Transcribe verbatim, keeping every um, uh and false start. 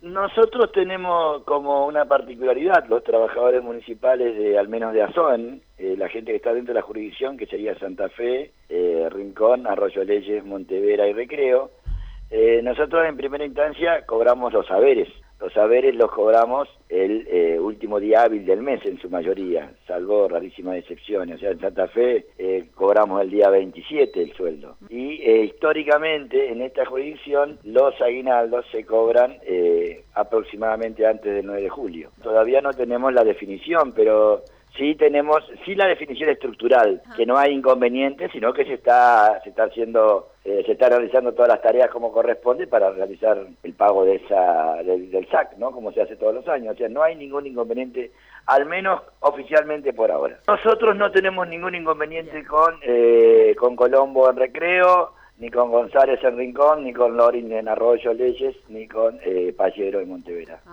Nosotros tenemos como una particularidad, los trabajadores municipales de, al menos de Azón, eh, la gente que está dentro de la jurisdicción, que sería Santa Fe, eh, Rincón, Arroyo Leyes, Montevera y Recreo, eh, nosotros en primera instancia cobramos los saberes. Los saberes los cobramos el eh, último día hábil del mes en su mayoría, salvo rarísimas excepciones. O sea, en Santa Fe eh, cobramos el día veintisiete el sueldo. Y eh, históricamente en esta jurisdicción los aguinaldos se cobran eh, aproximadamente antes del nueve de julio. Todavía no tenemos la definición, pero sí tenemos sí la definición estructural, que no hay inconveniente, sino que se está se está haciendo eh, se está realizando todas las tareas como corresponde para realizar el pago de esa del, del S A C, ¿no? Como se hace todos los años. O sea, no hay ningún inconveniente, al menos oficialmente por ahora. Nosotros no tenemos ningún inconveniente con eh, con Colombo en Recreo, ni con González en Rincón, ni con Lorin en Arroyo Leyes, ni con eh, Pallero en Montevera.